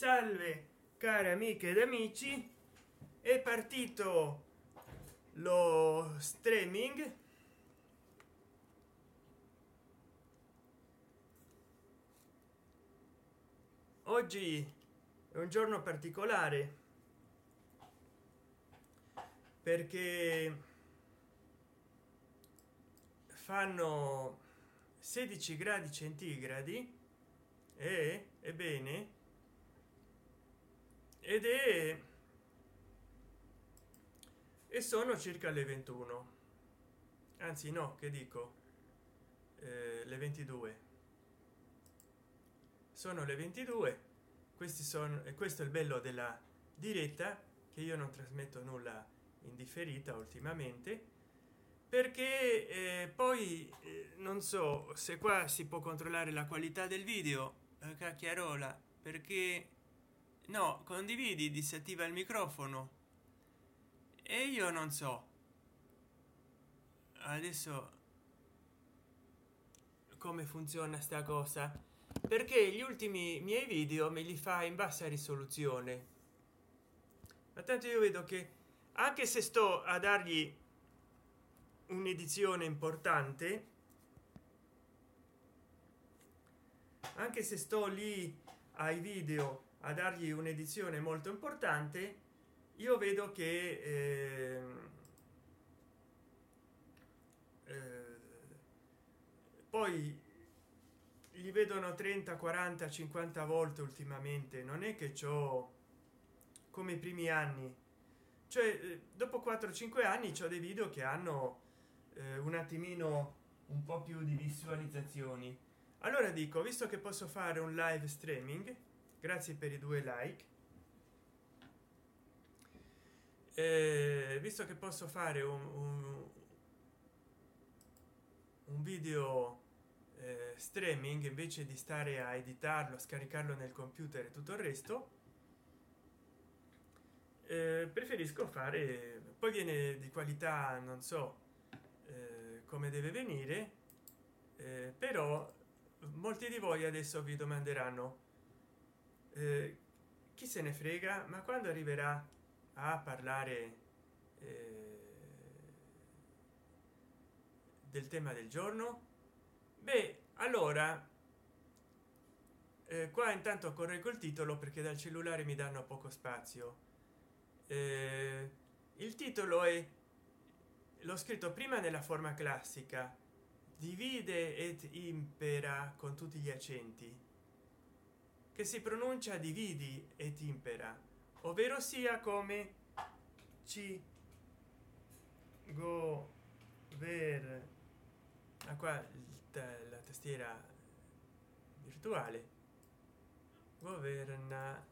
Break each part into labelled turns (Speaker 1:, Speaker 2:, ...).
Speaker 1: Salve cari amiche ed amici, è partito lo streaming. Oggi è un giorno particolare perché fanno 16 gradi centigradi e ebbene ed è e sono circa le 21, anzi no, che dico, le 22, sono le 22. Questi sono, e questo è il bello della diretta, che io non trasmetto nulla in differita ultimamente, perché poi non so se qua si può controllare la qualità del video, cacchiarola, perché no, condividi, disattiva il microfono e io non so adesso come funziona sta cosa, perché gli ultimi miei video me li fa in bassa risoluzione, ma tanto io vedo che anche se sto a dargli un'edizione importante, anche se sto lì ai video a dargli un'edizione molto importante, io vedo che poi li vedono 30 40 50 volte ultimamente. Non è che ciò come i primi anni, cioè dopo 4-5 anni c'ho dei video che hanno un attimino un po' più di visualizzazioni. Allora dico, visto che posso fare un live streaming, grazie per i 2 like, visto che posso fare un video streaming invece di stare a editarlo, scaricarlo nel computer e tutto il resto, preferisco fare, poi viene di qualità, non so come deve venire, però molti di voi adesso vi domanderanno chi se ne frega, ma quando arriverà a parlare del tema del giorno? Beh, allora qua intanto correggo il titolo perché dal cellulare mi danno poco spazio. Il titolo è, l'ho scritto prima nella forma classica, divide et impera con tutti gli accenti, che si pronuncia dividi et impera, ovvero sia come ci governa, qua la tastiera virtuale, governa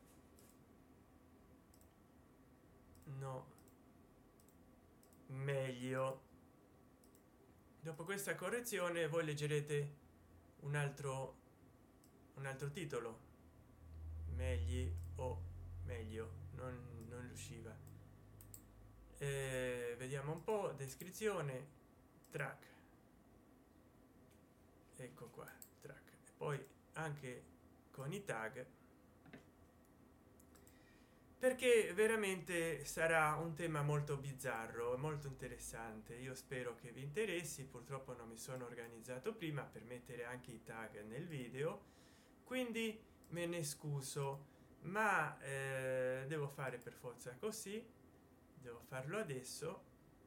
Speaker 1: no meglio. Dopo questa correzione voi leggerete un altro titolo, meglio o meglio, non riusciva. Vediamo un po', descrizione, track, ecco qua, track, e poi anche con i tag, perché veramente sarà un tema molto bizzarro e molto interessante. Io spero che vi interessi. Purtroppo non mi sono organizzato prima per mettere anche i tag nel video, quindi me ne scuso, ma devo fare per forza così, devo farlo adesso.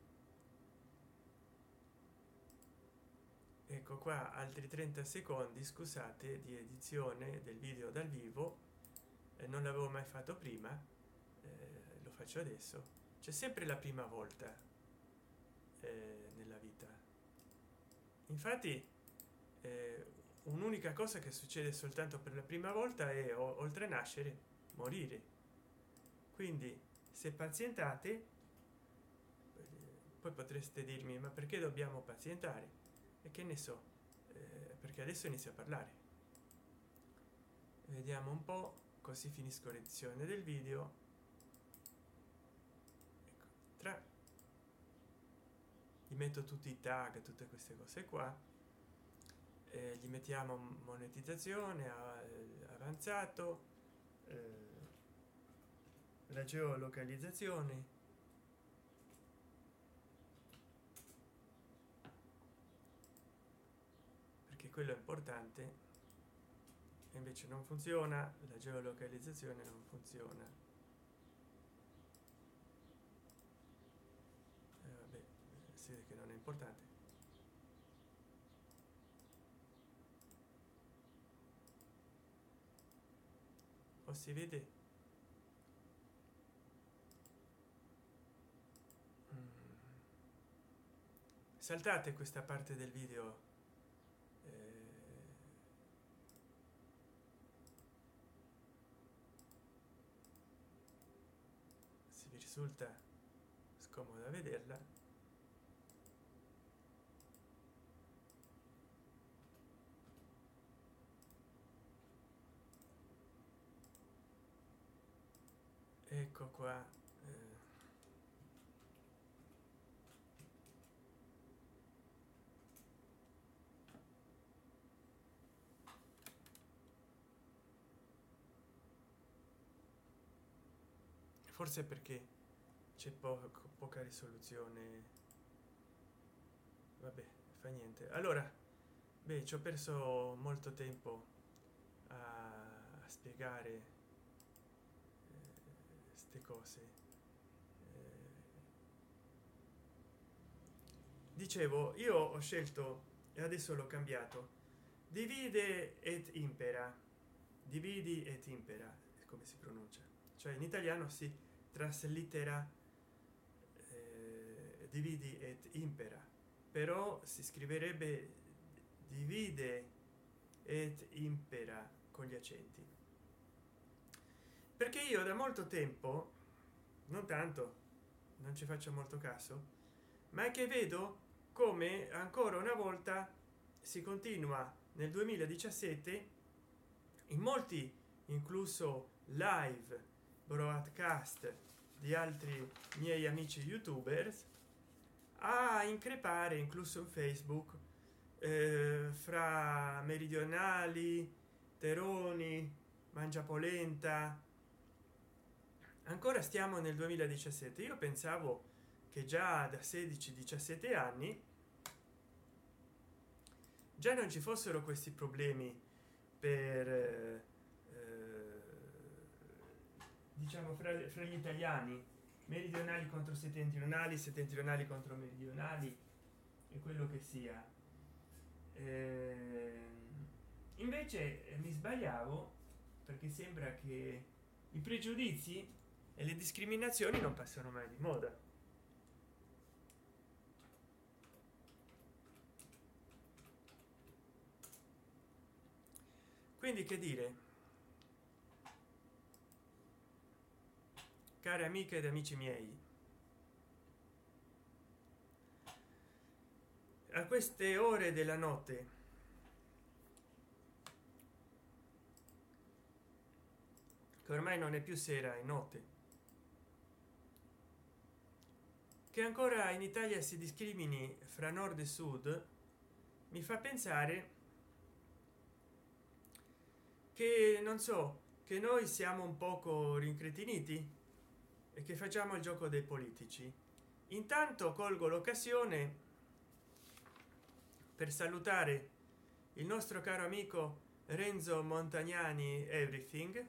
Speaker 1: Ecco qua, altri 30 secondi, scusate, di edizione del video dal vivo, non l'avevo mai fatto prima, lo faccio adesso. C'è sempre la prima volta nella vita, infatti un'unica cosa che succede soltanto per la prima volta è, oltre a nascere, morire. Quindi se pazientate, poi potreste dirmi ma perché dobbiamo pazientare, e che ne so, perché adesso inizio a parlare. Vediamo un po', così finisco l'edizione del video. Ecco, gli metto tutti i tag, tutte queste cose qua, gli mettiamo monetizzazione avanzato, la geolocalizzazione, perché quello è importante, e invece non funziona. La geolocalizzazione non funziona. Vabbè, si vede che non è importante. O si vede. Saltate questa parte del video. Se vi risulta scomoda vederla, ecco qua. Forse perché c'è poca risoluzione. Vabbè, fa niente. Allora, beh, ci ho perso molto tempo a spiegare queste cose. Dicevo, io ho scelto, e adesso l'ho cambiato, divide et impera. Dividi et impera è come si pronuncia, cioè in italiano si traslittera dividi et impera, però si scriverebbe divide et impera con gli accenti, perché io da molto tempo, non tanto, non ci faccio molto caso, ma è che vedo come ancora una volta si continua nel 2017 in molti, incluso live broadcast di altri miei amici youtubers, a increpare, incluso in Facebook, fra meridionali, teroni, mangiapolenta. Ancora stiamo nel 2017. Io pensavo che già da 16-17 anni già non ci fossero questi problemi per diciamo fra gli italiani, meridionali contro settentrionali, settentrionali contro meridionali e quello che sia. Invece mi sbagliavo, perché sembra che i pregiudizi e le discriminazioni non passano mai di moda. Quindi, che dire, care amiche ed amici miei, a queste ore della notte, che ormai non è più sera, è notte, che ancora in Italia si discrimini fra nord e sud, mi fa pensare che, non so, che noi siamo un poco rincretiniti e che facciamo il gioco dei politici. Intanto colgo l'occasione per salutare il nostro caro amico Renzo Montagnani Everything,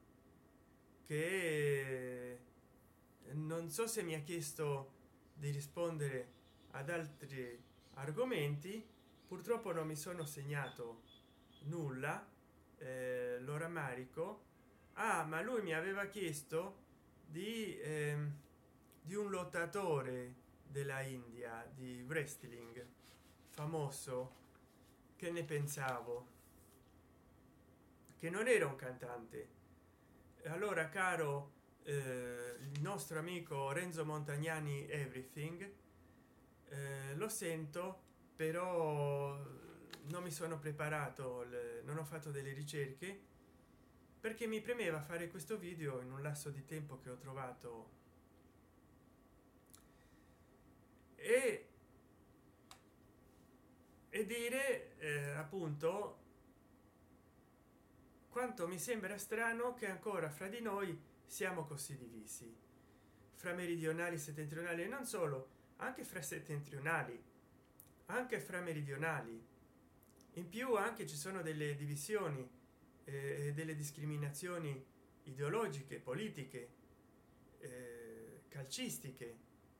Speaker 1: che non so se mi ha chiesto di rispondere ad altri argomenti, purtroppo non mi sono segnato nulla, lo rammarico. Ma lui mi aveva chiesto di un lottatore della India di wrestling famoso, che ne pensavo, che non era un cantante. Allora, caro il nostro amico Renzo Montagnani Everything, lo sento, però non mi sono preparato, non ho fatto delle ricerche, perché mi premeva fare questo video in un lasso di tempo che ho trovato, e dire appunto quanto mi sembra strano che ancora fra di noi siamo così divisi fra meridionali e settentrionali, e non solo, anche fra settentrionali, anche fra meridionali. In più anche ci sono delle divisioni, delle discriminazioni ideologiche, politiche, calcistiche,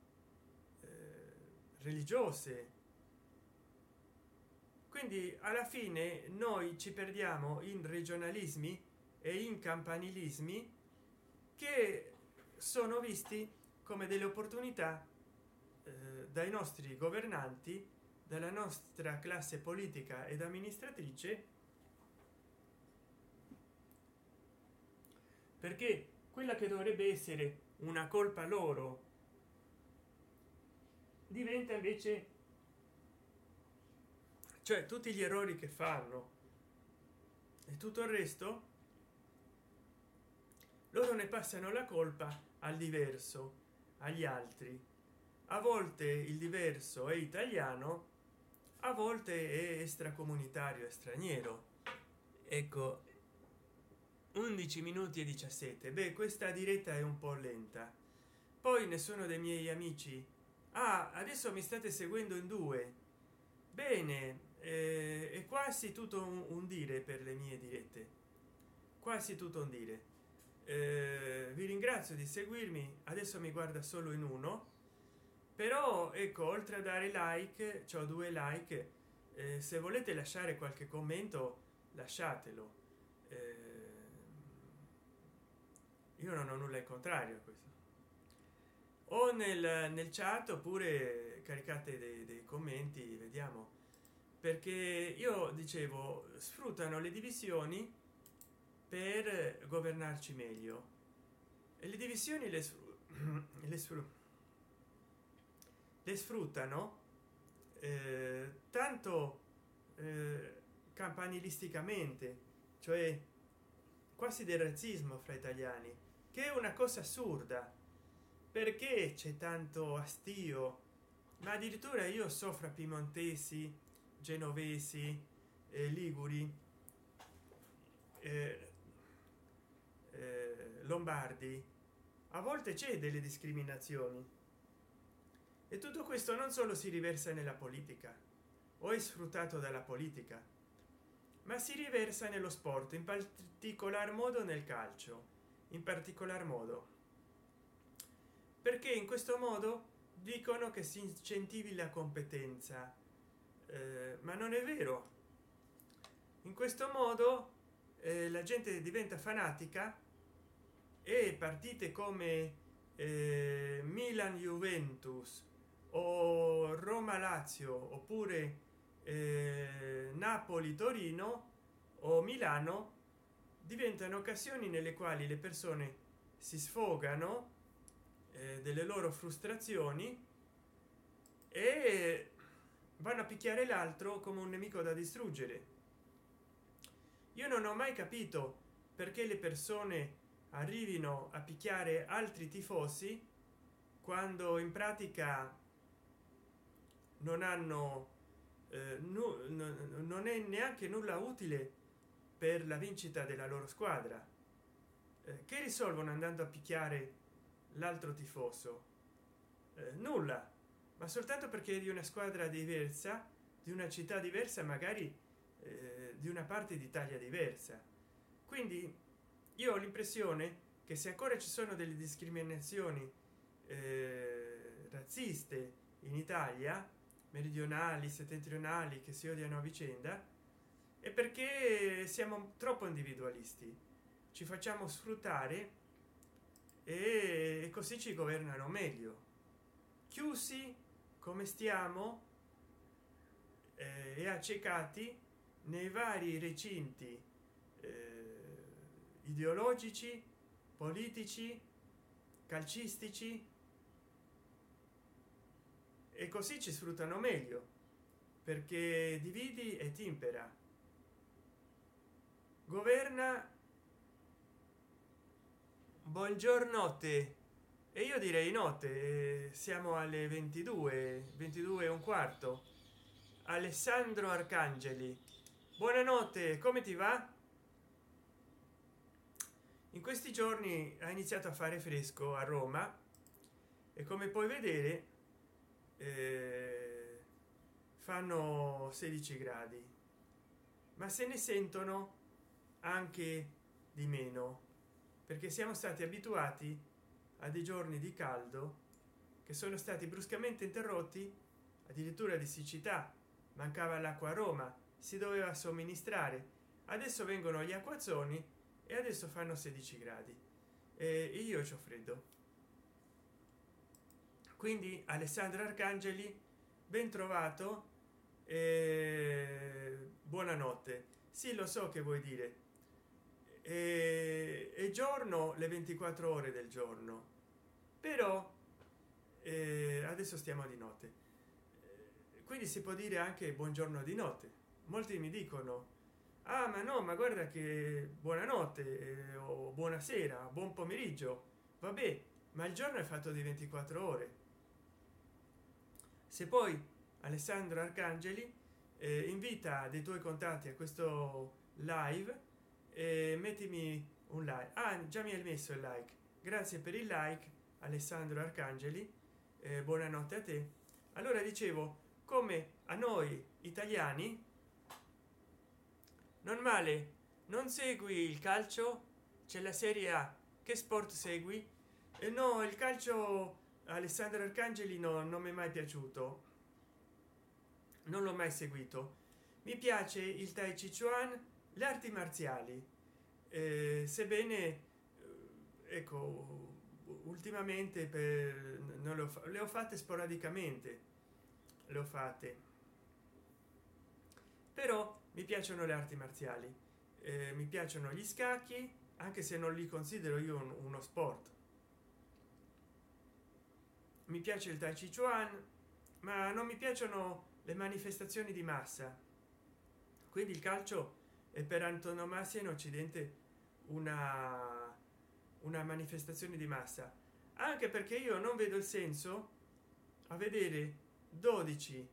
Speaker 1: religiose. Quindi alla fine noi ci perdiamo in regionalismi e in campanilismi che sono visti come delle opportunità dai nostri governanti, dalla nostra classe politica ed amministratrice, perché quella che dovrebbe essere una colpa loro diventa invece, cioè tutti gli errori che fanno e tutto il resto, loro ne passano la colpa al diverso, agli altri. A volte il diverso è italiano, a volte è extracomunitario, è straniero. Ecco, 11 minuti e 17. Beh, questa diretta è un po' lenta. Poi nessuno dei miei amici: ah, adesso mi state seguendo in due. Bene, è quasi tutto un dire per le mie dirette, quasi tutto un dire. Vi ringrazio di seguirmi. Adesso mi guarda solo in uno, però ecco, oltre a dare like, c'ho 2 like. Se volete lasciare qualche commento, lasciatelo. Io non ho nulla in contrario a questo. O nel chat, oppure caricate dei commenti, vediamo, perché io dicevo, sfruttano le divisioni per governarci meglio, e le divisioni le sfruttano tanto campanilisticamente, cioè quasi del razzismo fra italiani, che è una cosa assurda, perché c'è tanto astio. Ma addirittura io so fra piemontesi, genovesi, liguri, lombardi, a volte c'è delle discriminazioni, e tutto questo non solo si riversa nella politica o è sfruttato dalla politica, ma si riversa nello sport, in particolar modo nel calcio, in particolar modo, perché in questo modo dicono che si incentivi la competenza, ma non è vero. In questo modo la gente diventa fanatica, e partite come Milan Juventus o Roma Lazio, oppure Napoli Torino o Milano, diventano occasioni nelle quali le persone si sfogano delle loro frustrazioni e vanno a picchiare l'altro come un nemico da distruggere. Io non ho mai capito perché le persone arrivino a picchiare altri tifosi quando in pratica non hanno non è neanche nulla utile per la vincita della loro squadra. Che risolvono andando a picchiare l'altro tifoso? Nulla, ma soltanto perché è di una squadra diversa, di una città diversa, magari di una parte d'Italia diversa. Quindi io ho l'impressione che se ancora ci sono delle discriminazioni razziste in Italia, meridionali, settentrionali, che si odiano a vicenda, è perché siamo troppo individualisti, ci facciamo sfruttare e così ci governano meglio. Chiusi come stiamo e accecati nei vari recinti ideologici, politici, calcistici, e così ci sfruttano meglio, perché dividi e timpera. Governa. Buongiornotte. E io direi notte, siamo alle 22 e un quarto. Alessandro Arcangeli, buonanotte, come ti va? in questi giorni ha iniziato a fare fresco a Roma e come puoi vedere fanno 16 gradi, ma se ne sentono anche di meno perché siamo stati abituati a dei giorni di caldo che sono stati bruscamente interrotti, addirittura di siccità, mancava l'acqua a Roma, si doveva somministrare, adesso vengono gli acquazzoni e adesso fanno 16 gradi e io c'ho freddo. Quindi Alessandro Arcangeli, ben trovato, buonanotte. Sì, lo so che vuoi dire, è giorno le 24 ore del giorno, però adesso stiamo di notte, quindi si può dire anche buongiorno di notte. Molti mi dicono: ah, ma no, ma guarda che buonanotte o buonasera, buon pomeriggio. Vabbè, ma il giorno è fatto di 24 ore. Se poi Alessandro Arcangeli invita dei tuoi contatti a questo live, mettimi un like. Ah, già mi hai messo il like, grazie per il like Alessandro Arcangeli, buonanotte a te. Allora dicevo, come a noi italiani normale non segui il calcio, c'è la Serie A, che sport segui? E no, il calcio Alessandro Arcangeli non mi è mai piaciuto, non l'ho mai seguito. Mi piace il Tai Chi Chuan, le arti marziali, sebbene ecco ultimamente non le ho fatte sporadicamente, le ho fatte, però mi piacciono le arti marziali, mi piacciono gli scacchi anche se non li considero io uno sport. Mi piace il Tai Chi Chuan, ma non mi piacciono le manifestazioni di massa, quindi il calcio è per antonomasia in occidente una manifestazione di massa, anche perché io non vedo il senso a vedere 12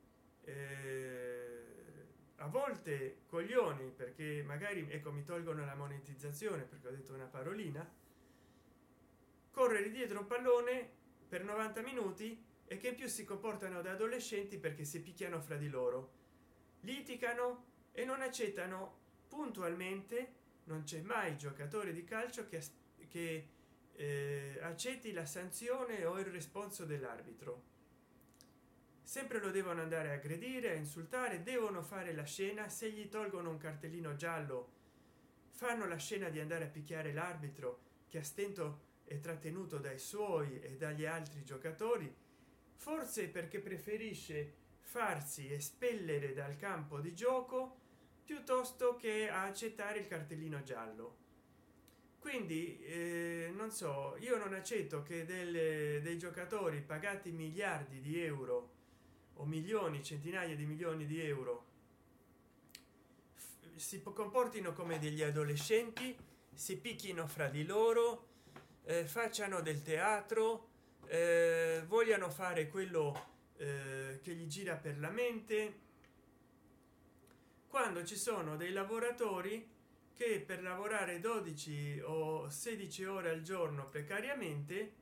Speaker 1: a volte coglioni, perché magari ecco mi tolgono la monetizzazione perché ho detto una parolina, correre dietro un pallone per 90 minuti e che in più si comportano da adolescenti perché si picchiano fra di loro, litigano e non accettano puntualmente. Non c'è mai giocatore di calcio che accetti la sanzione o il responso dell'arbitro, sempre lo devono andare a aggredire, a insultare, devono fare la scena. Se gli tolgono un cartellino giallo fanno la scena di andare a picchiare l'arbitro che a stento è trattenuto dai suoi e dagli altri giocatori, forse perché preferisce farsi espellere dal campo di gioco piuttosto che a accettare il cartellino giallo. Quindi non so, io non accetto che dei giocatori pagati miliardi di euro o milioni, centinaia di milioni di euro si comportino come degli adolescenti, si picchino fra di loro, facciano del teatro, vogliano fare quello che gli gira per la mente, quando ci sono dei lavoratori che per lavorare 12 o 16 ore al giorno precariamente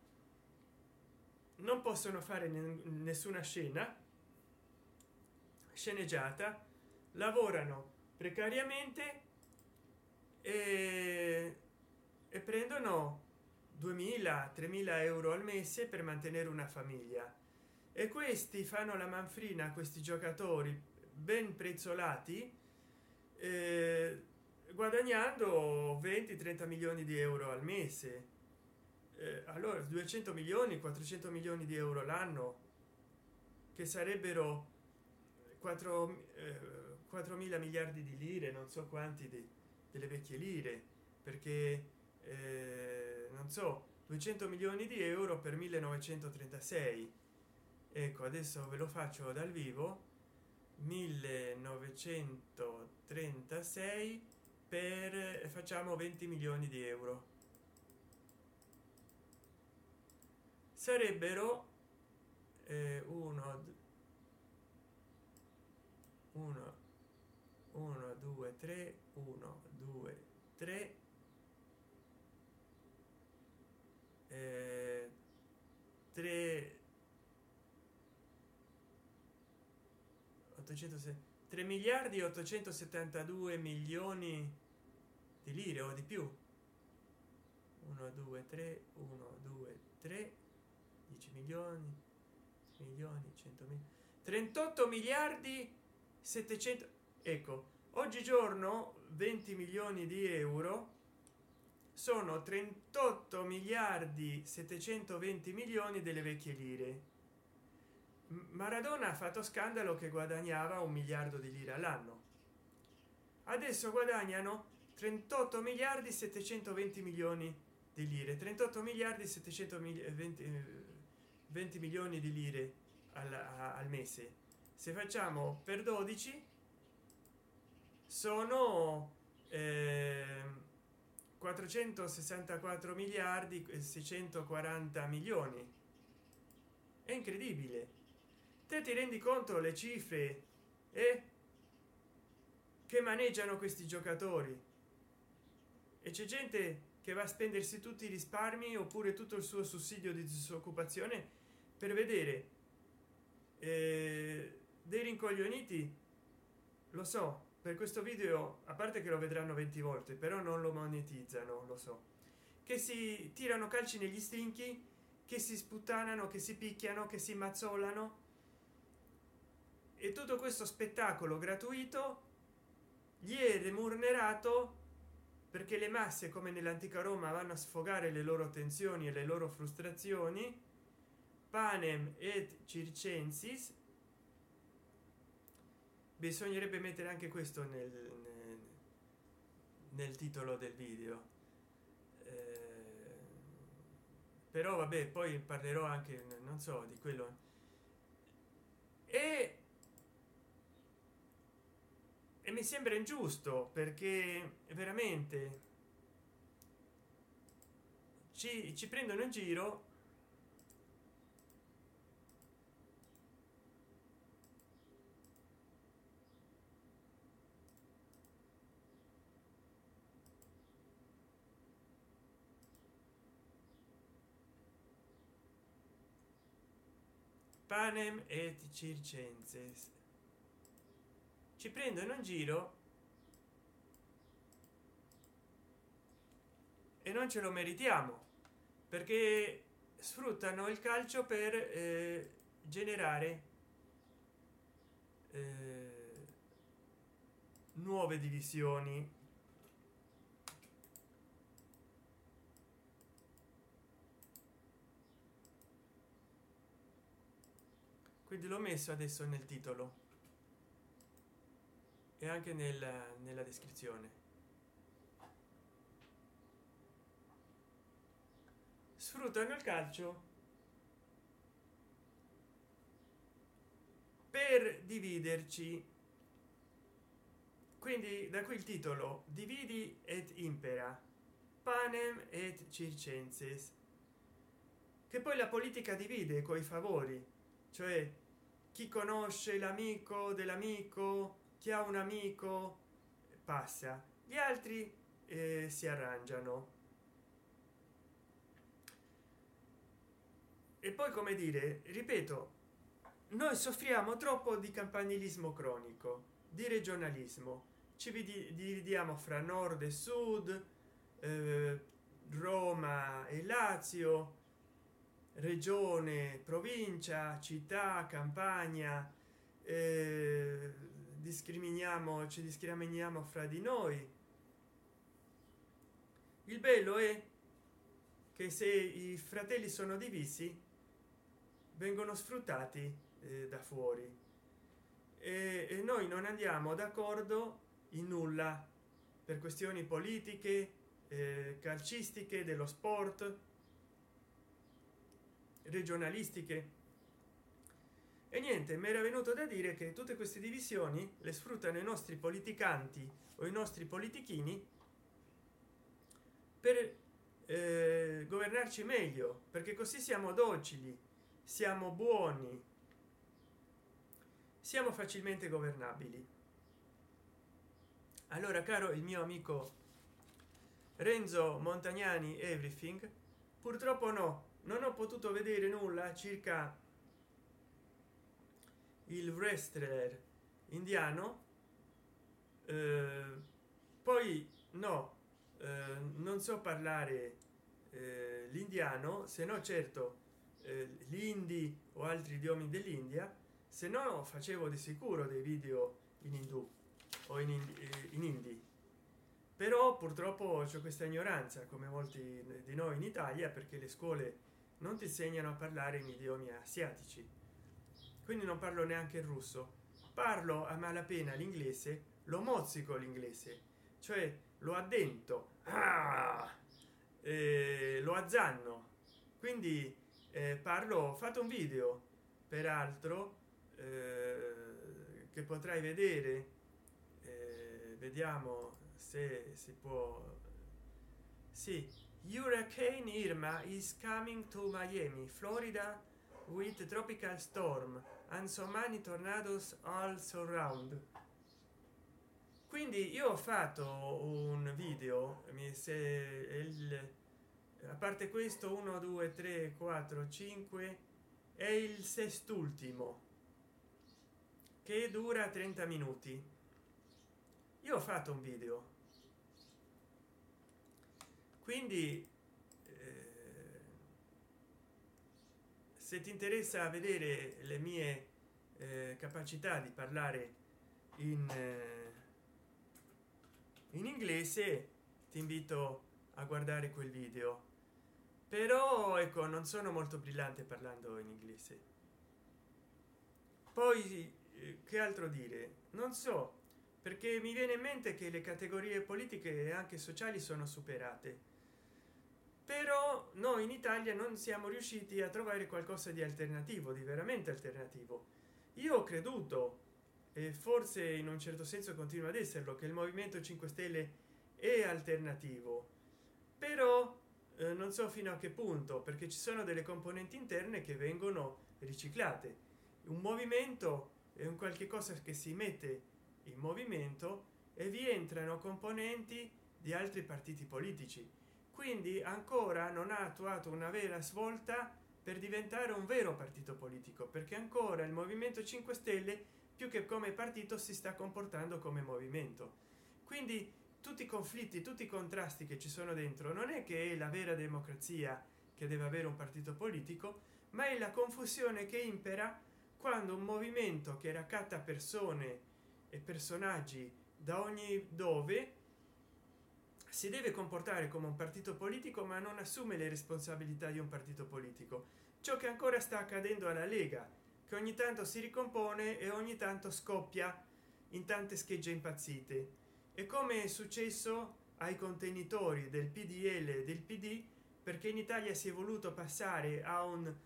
Speaker 1: non possono fare nessuna scena sceneggiata, lavorano precariamente e prendono 2000-3000 euro al mese per mantenere una famiglia, e questi fanno la manfrina a questi giocatori ben prezzolati, guadagnando 20-30 milioni di euro al mese. Allora 200 milioni, 400 milioni di euro l'anno, che sarebbero 4 mila miliardi di lire, non so quanti delle vecchie lire, perché non so, 200 milioni di euro per 1936. Ecco, adesso ve lo faccio dal vivo: 1936 per, facciamo 20 milioni di euro, sarebbero 1 2 3 1 2 3 3 miliardi e 872 milioni di lire o di più. 1 2 3 1 2 3 10 milioni 100.000 38 miliardi 700. Ecco, oggigiorno 20 milioni di euro sono 38 miliardi 720 milioni delle vecchie lire. Maradona ha fatto scandalo che guadagnava 1 miliardo di lire all'anno, adesso guadagnano 38 miliardi 720 milioni di lire, 38 miliardi 720 milioni di lire al mese. Se facciamo per 12 sono 464 miliardi e 640 milioni. È incredibile. Te ti rendi conto le cifre che maneggiano questi giocatori? E c'è gente che va a spendersi tutti i risparmi oppure tutto il suo sussidio di disoccupazione per vedere dei rincoglioniti. Lo so, per questo video, a parte che lo vedranno 20 volte, però non lo monetizzano, lo so, che si tirano calci negli stinchi, che si sputtanano, che si picchiano, che si mazzolano, e tutto questo spettacolo gratuito gli è remunerato, perché le masse, come nell'antica Roma, vanno a sfogare le loro tensioni e le loro frustrazioni. Panem et circensis, bisognerebbe mettere anche questo nel titolo del video, però vabbè, poi parlerò anche, non so, di quello. E mi sembra ingiusto, perché veramente ci prendono in giro. Panem et circenses, ci prendono in giro e non ce lo meritiamo, perché sfruttano il calcio per generare nuove divisioni. Quindi l'ho messo adesso nel titolo e anche nella descrizione. Sfruttano il calcio per dividerci, quindi da qui il titolo: dividi et impera, panem et circenses. Che poi la politica divide coi favori, cioè chi conosce l'amico dell'amico, chi ha un amico passa, gli altri si arrangiano. E poi, come dire, ripeto, noi soffriamo troppo di campanilismo cronico, di regionalismo, ci dividiamo fra nord e sud, Roma e Lazio, regione, provincia, città, campagna, ci discriminiamo fra di noi. Il bello è che se i fratelli sono divisi vengono sfruttati da fuori, e noi non andiamo d'accordo in nulla per questioni politiche, calcistiche, dello sport, regionalistiche. E niente, mi era venuto da dire che tutte queste divisioni le sfruttano i nostri politicanti o i nostri politichini per governarci meglio, perché così siamo docili, siamo buoni, siamo facilmente governabili. Allora, caro il mio amico Renzo Montagnani Everything, purtroppo non ho potuto vedere nulla circa il wrestler indiano, poi no, non so parlare l'indiano, se no certo l'indi o altri idiomi dell'India, se no facevo di sicuro dei video in indù o in hindi, però purtroppo c'è questa ignoranza come molti di noi in Italia, perché le scuole non ti insegnano a parlare in idiomi asiatici, quindi non parlo neanche il russo, parlo a malapena l'inglese, lo mozzico l'inglese, cioè lo addento, lo azzanno, quindi parlo, ho fatto un video peraltro che potrai vedere, vediamo se si può. Sì, Hurricane Irma is coming to Miami, Florida with tropical storm and so many tornadoes all surround. Quindi io ho fatto un video, a parte questo 1 2 3 4 5 è il sest'ultimo, che dura 30 minuti. Io ho fatto un video, quindi se ti interessa vedere le mie capacità di parlare in inglese, ti invito a guardare quel video, però ecco, non sono molto brillante parlando in inglese. Poi che altro dire, non so, perché mi viene in mente che le categorie politiche e anche sociali sono superate, però noi in Italia non siamo riusciti a trovare qualcosa di alternativo, di veramente alternativo. Io ho creduto, e forse in un certo senso continua ad esserlo, che il movimento 5 stelle è alternativo, però non so fino a che punto, perché ci sono delle componenti interne che vengono riciclate. Un movimento è un qualche cosa che si mette in movimento e vi entrano componenti di altri partiti politici, quindi ancora non ha attuato una vera svolta per diventare un vero partito politico, perché ancora il movimento 5 stelle più che come partito si sta comportando come movimento. Quindi tutti i conflitti, tutti i contrasti che ci sono dentro, non è che è la vera democrazia che deve avere un partito politico, ma è la confusione che impera quando un movimento che raccatta persone e personaggi da ogni dove si deve comportare come un partito politico, ma non assume le responsabilità di un partito politico. Ciò che ancora sta accadendo alla Lega, che ogni tanto si ricompone e ogni tanto scoppia in tante schegge impazzite, e come è successo ai contenitori del PDL e del PD, perché in Italia si è voluto passare a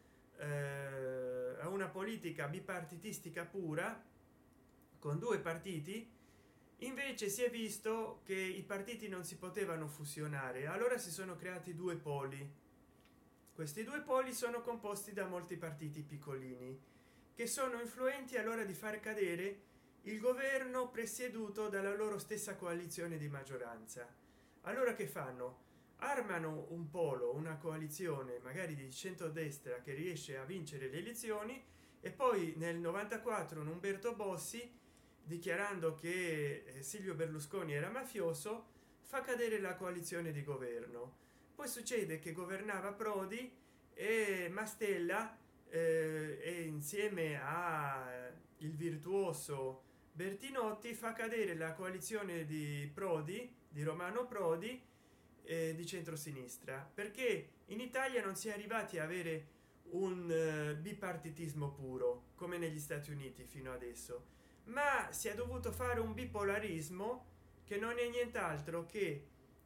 Speaker 1: una politica bipartitistica pura con due partiti. Invece si è visto che i partiti non si potevano fusionare, allora si sono creati due poli. Questi due poli sono composti da molti partiti piccolini che sono influenti all'ora di far cadere il governo presieduto dalla loro stessa coalizione di maggioranza. Allora che fanno? Armano un polo, una coalizione magari di centrodestra che riesce a vincere le elezioni, e poi nel 94 Umberto Bossi, dichiarando che Silvio Berlusconi era mafioso, fa cadere la coalizione di governo. Poi succede che governava Prodi e Mastella e insieme a il virtuoso Bertinotti fa cadere la coalizione di Prodi, di Romano Prodi, di centrosinistra, perché in Italia non si è arrivati a avere un bipartitismo puro come negli Stati Uniti fino adesso, ma si è dovuto fare un bipolarismo che non è nient'altro che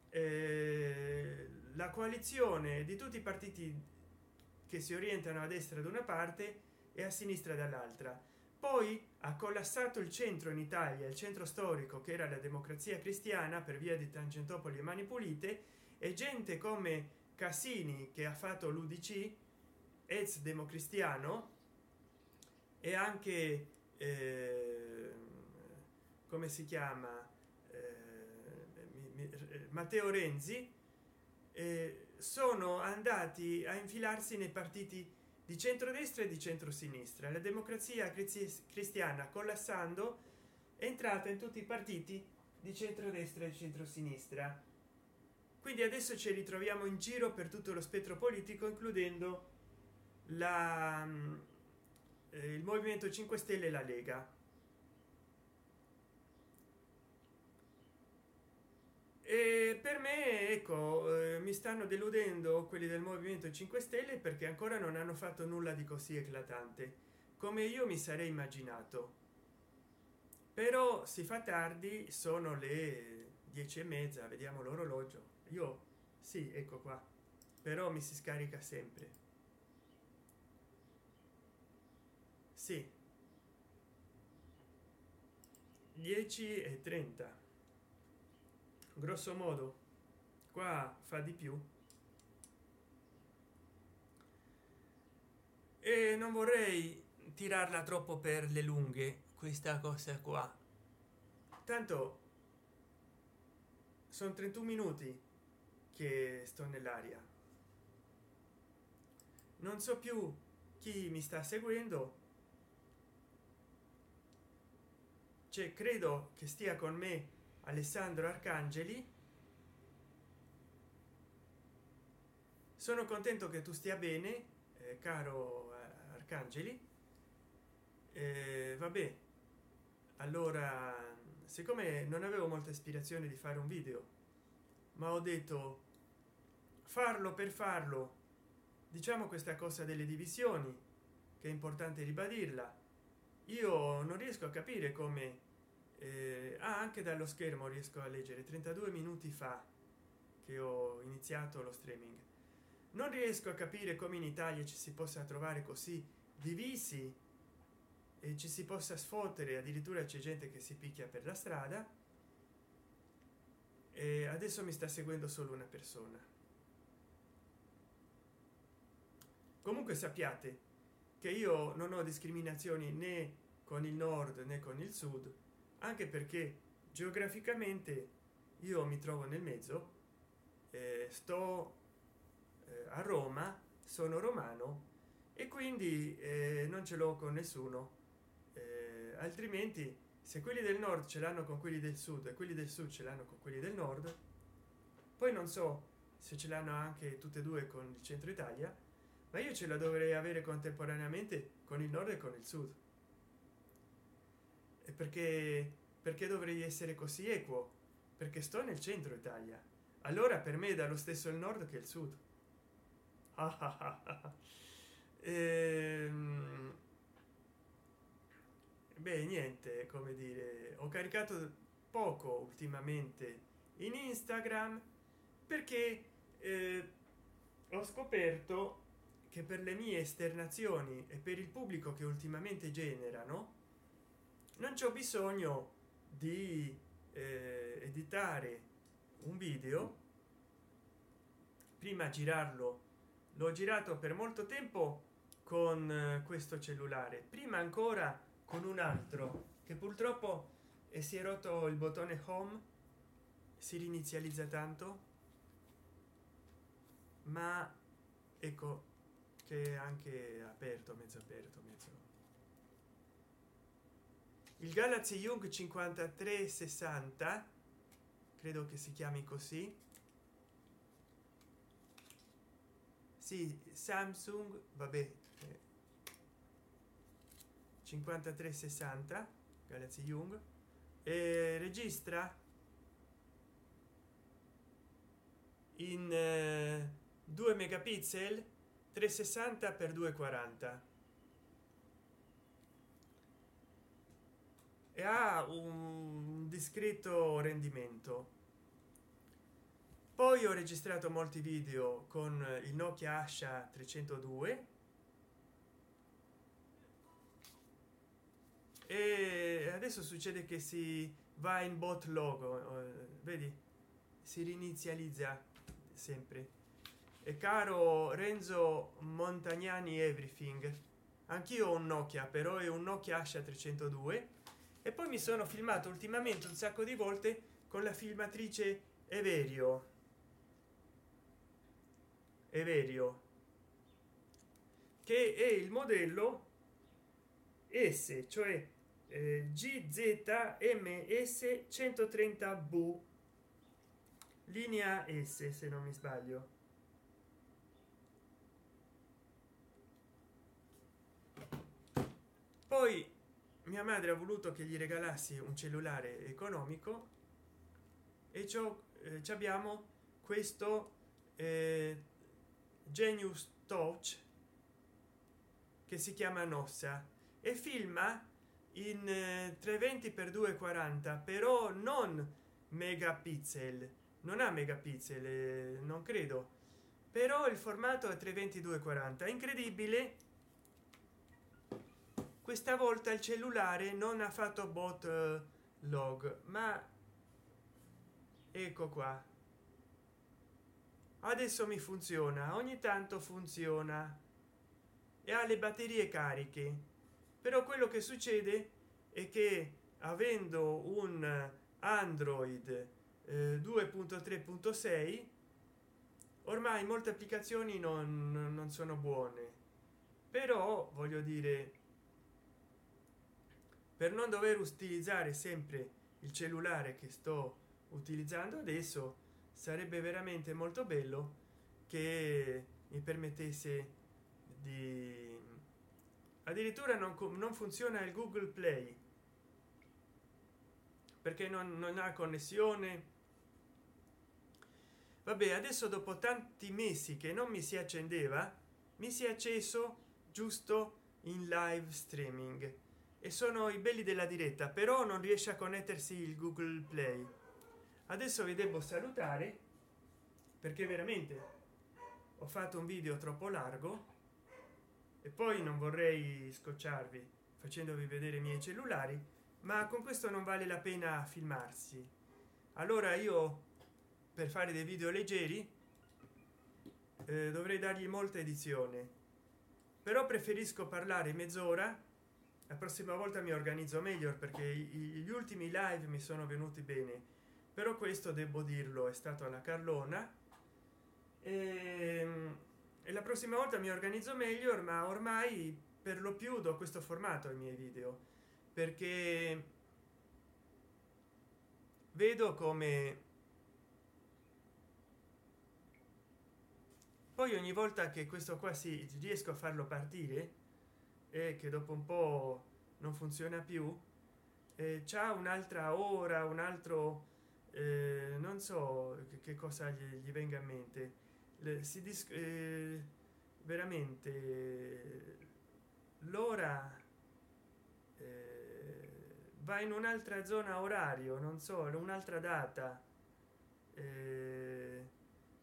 Speaker 1: la coalizione di tutti i partiti che si orientano a destra da una parte e a sinistra dall'altra. Poi ha collassato il centro in Italia, il centro storico che era la Democrazia Cristiana per via di Tangentopoli e Mani Pulite, e gente come Casini che ha fatto l'UDC, ex democristiano, e anche come si chiama, Matteo Renzi, sono andati a infilarsi nei partiti di centrodestra e di centrosinistra. La Democrazia Cristiana, collassando, è entrata in tutti i partiti di centrodestra e centrosinistra, quindi adesso ci ritroviamo in giro per tutto lo spettro politico, includendo il movimento 5 stelle e la lega. E per me, ecco, mi stanno deludendo quelli del movimento 5 stelle perché ancora non hanno fatto nulla di così eclatante come io mi sarei immaginato. Però si fa tardi, sono le 10:30, vediamo l'orologio. Io sì, ecco qua, però mi si scarica sempre. Sì, 10:30 grosso modo. Qua fa di più e non vorrei tirarla troppo per le lunghe questa cosa qua, tanto sono 31 minuti che sto nell'aria, non so più chi mi sta seguendo, cioè credo che stia con me Alessandro Arcangeli. Sono contento che tu stia bene, caro Arcangeli. Vabbè, allora, siccome non avevo molta ispirazione di fare un video, ma ho detto farlo per farlo, diciamo questa cosa delle divisioni, che è importante ribadirla. Io non riesco a capire come anche dallo schermo riesco a leggere 32 minuti fa che ho iniziato lo streaming. Non riesco a capire come in Italia ci si possa trovare così divisi e ci si possa sfottere, addirittura c'è gente che si picchia per la strada. E adesso mi sta seguendo solo una persona. Comunque sappiate che io non ho discriminazioni né con il nord né con il sud, anche perché geograficamente io mi trovo nel mezzo, sto a Roma, sono romano e quindi non ce l'ho con nessuno, altrimenti se quelli del nord ce l'hanno con quelli del sud e quelli del sud ce l'hanno con quelli del nord, poi non so se ce l'hanno anche tutte e due con il centro Italia, ma io ce la dovrei avere contemporaneamente con il nord e con il sud. E perché dovrei essere così equo? Perché sto nel centro Italia, allora per me è dallo stesso il nord che il sud. Ehm, beh, niente, come dire, ho caricato poco ultimamente in Instagram perché ho scoperto che per le mie esternazioni e per il pubblico che ultimamente generano non c'ho bisogno di editare un video. Prima girarlo l'ho girato per molto tempo con questo cellulare, prima ancora con un altro che purtroppo si è rotto il bottone home, si rinizializza tanto, ma ecco che è anche aperto, mezzo aperto, mezzo. Il Galaxy Young 5360, credo che si chiami così. Sì, Samsung, vabbè, 5360 Galaxy Young, registra in 2 megapixel 360 x 240 e ha un discreto rendimento. Poi ho registrato molti video con il Nokia Asha 302 e adesso succede che si va in bot logo, vedi, si rinizializza sempre. E caro Renzo Montagnani Everything, anch'io ho un Nokia, però è un Nokia Asha 302 e poi mi sono filmato ultimamente un sacco di volte con la filmatrice Everio, che è il modello S, cioè GZMS 130V linea S, se non mi sbaglio. Poi mia madre ha voluto che gli regalassi un cellulare economico e ci abbiamo questo Genius Touch che si chiama Nossa e filma in 320 x 240, però non megapixel, non ha megapixel, non credo, però il formato è 320 x 240. Incredibile, questa volta il cellulare non ha fatto bot log, ma ecco qua, adesso mi funziona, ogni tanto funziona e ha le batterie cariche. Però quello che succede è che avendo un Android 2.3.6 ormai molte applicazioni non sono buone. Però voglio dire, per non dover utilizzare sempre il cellulare che sto utilizzando adesso, sarebbe veramente molto bello che mi permettesse di, addirittura non funziona il Google Play perché non ha connessione. Vabbè, adesso dopo tanti mesi che non mi si accendeva, mi si è acceso giusto in live streaming e sono i belli della diretta, però non riesce a connettersi il Google Play. Adesso vi devo salutare perché veramente ho fatto un video troppo largo e poi non vorrei scocciarvi facendovi vedere i miei cellulari, ma con questo non vale la pena filmarsi. Allora io, per fare dei video leggeri, dovrei dargli molta edizione, però preferisco parlare mezz'ora. La prossima volta mi organizzo meglio perché gli ultimi live mi sono venuti bene, però questo devo dirlo è stato alla Carlona e la prossima volta mi organizzo meglio, ma ormai per lo più do questo formato ai miei video perché vedo come poi ogni volta che questo qua si riesco a farlo partire e che dopo un po' non funziona più, c'ha un'altra ora, un altro non so che cosa gli venga in mente. Veramente l'ora va in un'altra zona orario, non so, un'altra data. eh,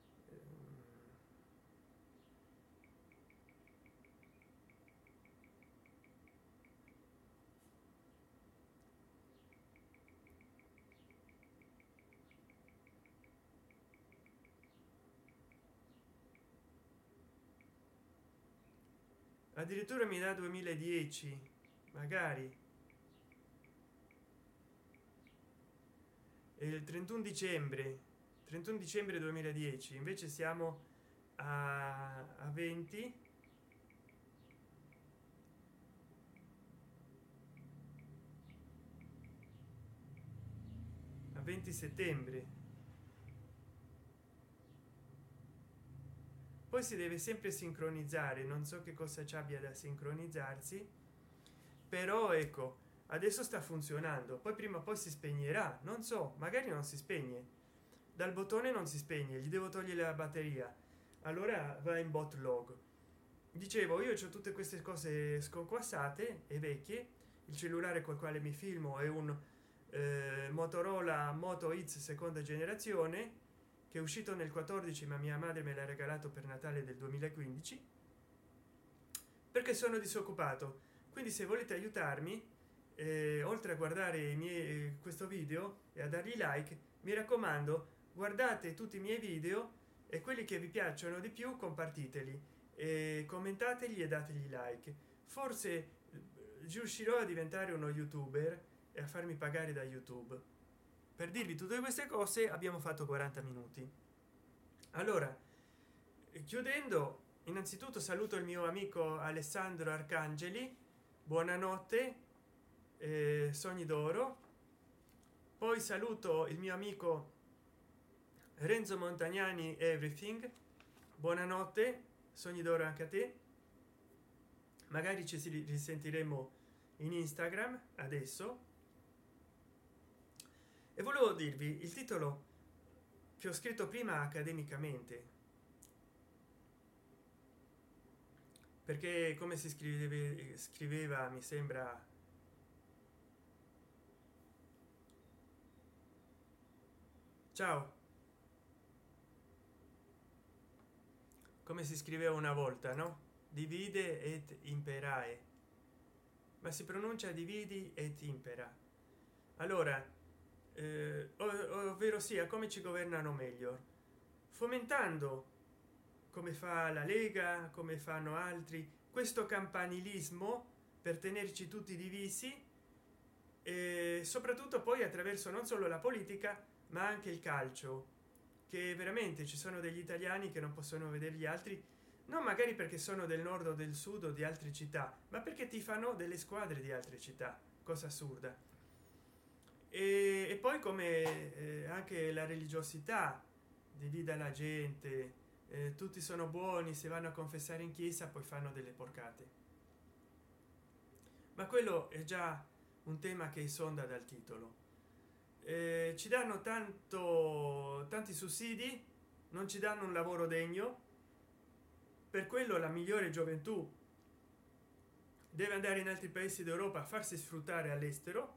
Speaker 1: addirittura mi dà 2010 magari, e il 31 dicembre 2010, invece siamo a 20 settembre. Poi si deve sempre sincronizzare, non so che cosa ci abbia da sincronizzarsi, però ecco, adesso sta funzionando, poi prima o poi si spegnerà, non so, magari non si spegne, dal bottone non si spegne, gli devo togliere la batteria, allora va in bot log. Dicevo, io ho tutte queste cose sconquassate e vecchie. Il cellulare col quale mi filmo è un Motorola Moto X seconda generazione che è uscito nel 14, ma mia madre me l'ha regalato per Natale del 2015 perché sono disoccupato. Quindi se volete aiutarmi, oltre a guardare i miei questo video e a dargli like, mi raccomando, guardate tutti i miei video e quelli che vi piacciono di più compartiteli e commentategli e dategli like. Forse riuscirò a diventare uno youtuber e a farmi pagare da YouTube. Per dirvi tutte queste cose abbiamo fatto 40 minuti. Allora, chiudendo, innanzitutto saluto il mio amico Alessandro Arcangeli, buonanotte, Sogni d'oro. Poi saluto il mio amico Renzo Montagnani Everything, buonanotte, sogni d'oro anche a te, magari ci risentiremo in Instagram adesso. E volevo dirvi il titolo che ho scritto prima accademicamente, perché come si scriveva mi sembra ciao, come si scriveva una volta, no? Divide et imperae, ma si pronuncia dividi et impera. Allora ovvero sia come ci governano meglio, fomentando, come fa la Lega, come fanno altri, questo campanilismo per tenerci tutti divisi, e soprattutto poi attraverso non solo la politica ma anche il calcio, che veramente ci sono degli italiani che non possono vedere gli altri, non magari perché sono del nord o del sud o di altre città, ma perché tifano delle squadre di altre città, cosa assurda. E poi come anche la religiosità divide la gente, tutti sono buoni, se vanno a confessare in chiesa poi fanno delle porcate, ma quello è già un tema che esonda dal titolo. Ci danno tanti sussidi, non ci danno un lavoro degno, per quello la migliore gioventù deve andare in altri paesi d'Europa a farsi sfruttare all'estero,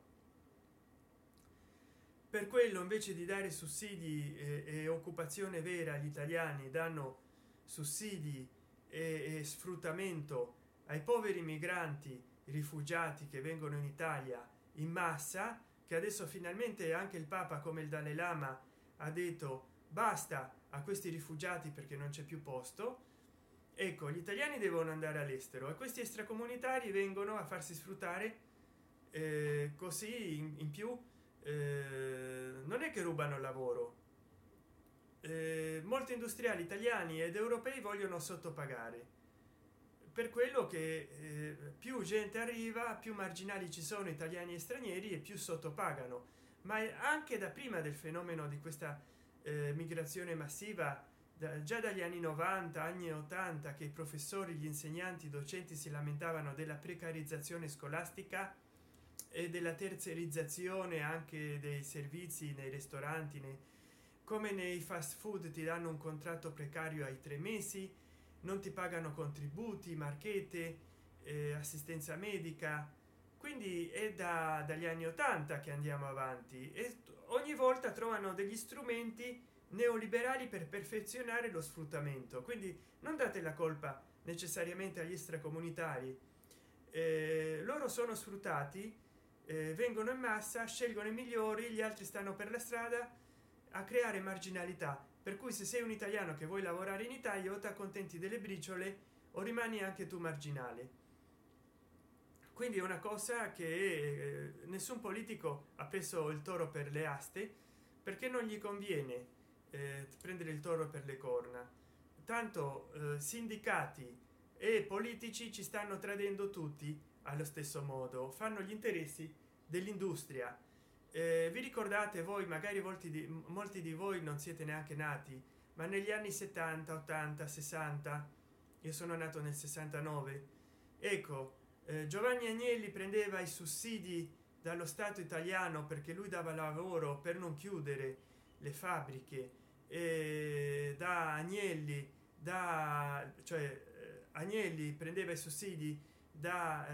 Speaker 1: per quello invece di dare sussidi e occupazione vera agli italiani danno sussidi e sfruttamento ai poveri migranti rifugiati che vengono in Italia in massa, che adesso finalmente anche il Papa come il Dalai Lama ha detto basta a questi rifugiati perché non c'è più posto. Ecco, gli italiani devono andare all'estero e questi extracomunitari vengono a farsi sfruttare, così in più non è che rubano il lavoro, molti industriali italiani ed europei vogliono sottopagare, per quello che più gente arriva, più marginali ci sono italiani e stranieri e più sottopagano. Ma anche da prima del fenomeno di questa migrazione massiva, già dagli anni 90 anni 80, che i professori, gli insegnanti, i docenti si lamentavano della precarizzazione scolastica e della terziarizzazione anche dei servizi nei ristoranti, come nei fast food ti danno un contratto precario ai 3 mesi, non ti pagano contributi, marchette, assistenza medica. Quindi è dagli anni 80 che andiamo avanti e ogni volta trovano degli strumenti neoliberali per perfezionare lo sfruttamento. Quindi non date la colpa necessariamente agli extracomunitari, loro sono sfruttati, vengono in massa, scelgono i migliori, gli altri stanno per la strada a creare marginalità, per cui se sei un italiano che vuoi lavorare in Italia o ti accontenti delle briciole o rimani anche tu marginale. Quindi è una cosa che nessun politico ha preso il toro per le aste, perché non gli conviene prendere il toro per le corna. Tanto sindacati e politici ci stanno tradendo tutti allo stesso modo, fanno gli interessi dell'industria. Vi ricordate voi, magari molti di voi non siete neanche nati, ma negli anni 70 80 60, io sono nato nel 69, ecco, Giovanni Agnelli prendeva i sussidi dallo Stato italiano perché lui dava lavoro per non chiudere le fabbriche, da Agnelli, Agnelli prendeva i sussidi da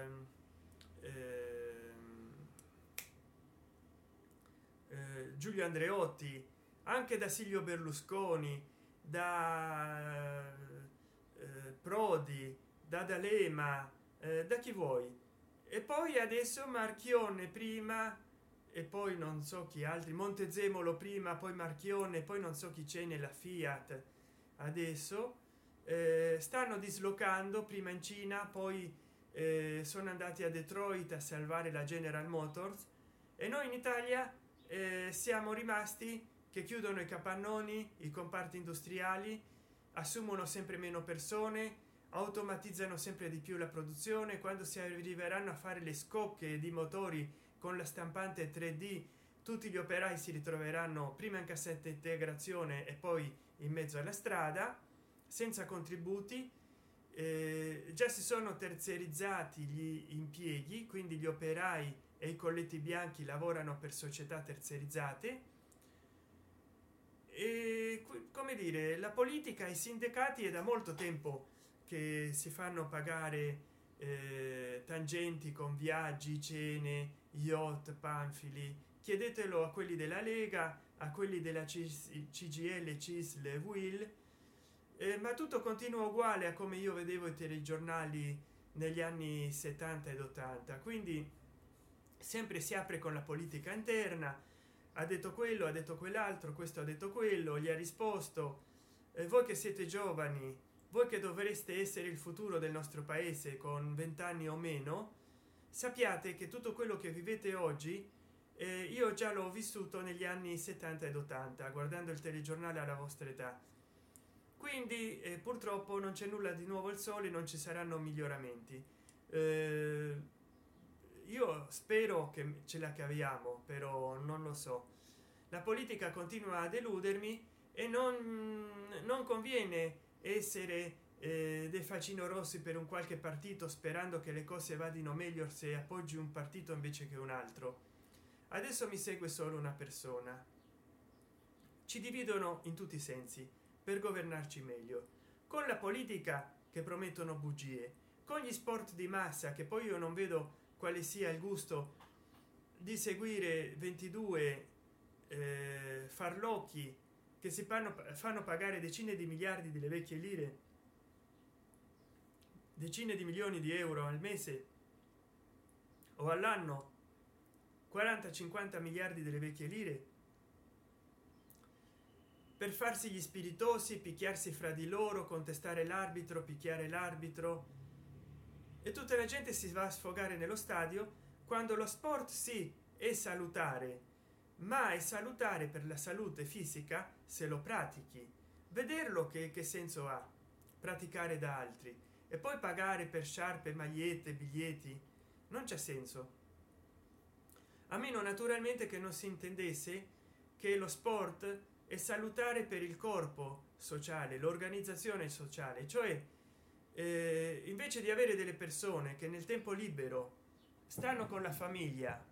Speaker 1: Giulio Andreotti, anche da Silvio Berlusconi, da Prodi, da D'Alema, da chi vuoi. E poi adesso Marchionne prima e poi non so chi altri, Montezemolo prima, poi Marchionne, poi non so chi c'è nella Fiat adesso. Stanno dislocando prima in Cina, poi sono andati a Detroit a salvare la General Motors, e noi in Italia siamo rimasti che chiudono i capannoni, i comparti industriali, assumono sempre meno persone, automatizzano sempre di più la produzione, quando si arriveranno a fare le scocche di motori con la stampante 3D, tutti gli operai si ritroveranno prima in cassetta integrazione e poi in mezzo alla strada senza contributi. Già si sono terziarizzati gli impieghi, quindi gli operai e i colletti bianchi lavorano per società terziarizzate. E come dire, la politica e i sindacati è da molto tempo che si fanno pagare tangenti con viaggi, cene, yacht, panfili. Chiedetelo a quelli della Lega, a quelli della CGL, CISL, WIL. Ma tutto continua uguale a come io vedevo i telegiornali negli anni 70 ed 80. Quindi sempre si apre con la politica interna, ha detto quello, ha detto quell'altro, questo ha detto quello, gli ha risposto. Voi che siete giovani, voi che dovreste essere il futuro del nostro paese con 20 anni o meno, sappiate che tutto quello che vivete oggi io già l'ho vissuto negli anni 70 ed 80 guardando il telegiornale alla vostra età. Quindi purtroppo non c'è nulla di nuovo al sole, non ci saranno miglioramenti. Io spero che ce la caviamo, però non lo so. La politica continua a deludermi e non conviene essere dei facinorossi per un qualche partito sperando che le cose vadino meglio se appoggi un partito invece che un altro. Adesso mi segue solo una persona, ci dividono in tutti i sensi per governarci meglio, con la politica che promettono bugie, con gli sport di massa che poi io non vedo quale sia il gusto di seguire 22 farlocchi che si fanno pagare decine di miliardi delle vecchie lire, decine di milioni di euro al mese o all'anno, 40-50 miliardi delle vecchie lire, per farsi gli spiritosi, picchiarsi fra di loro, contestare l'arbitro, picchiare l'arbitro, e tutta la gente si va a sfogare nello stadio, quando lo sport sì è salutare, ma è salutare per la salute fisica se lo pratichi. Vederlo che senso ha praticare da altri e poi pagare per sciarpe, magliette, biglietti? Non c'è senso. A meno naturalmente che non si intendesse che lo sport è salutare per il corpo sociale, l'organizzazione sociale, cioè invece di avere delle persone che nel tempo libero stanno con la famiglia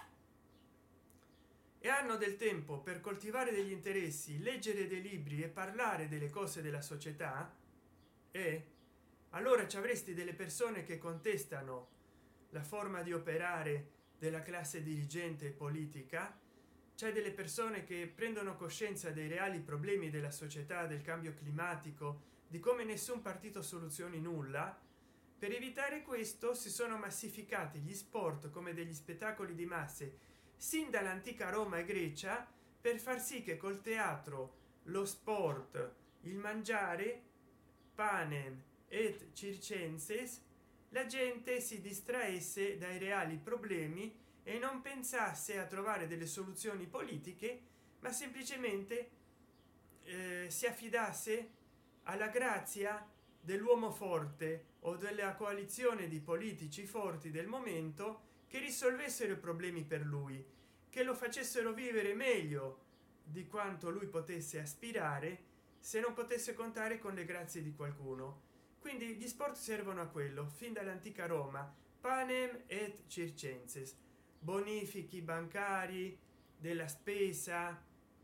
Speaker 1: e hanno del tempo per coltivare degli interessi, leggere dei libri e parlare delle cose della società, e allora ci avresti delle persone che contestano la forma di operare della classe dirigente politica, c'è delle persone che prendono coscienza dei reali problemi della società, del cambio climatico, di come nessun partito soluzioni nulla. Per evitare questo si sono massificati gli sport come degli spettacoli di masse sin dall'antica Roma e Grecia, per far sì che col teatro, lo sport, il mangiare, panem et circenses, la gente si distraesse dai reali problemi e non pensasse a trovare delle soluzioni politiche, ma semplicemente si affidasse alla grazia dell'uomo forte o della coalizione di politici forti del momento che risolvessero i problemi per lui, che lo facessero vivere meglio di quanto lui potesse aspirare se non potesse contare con le grazie di qualcuno. Quindi gli sport servono a quello fin dall'antica Roma, panem et circenses, bonifici bancari, della spesa,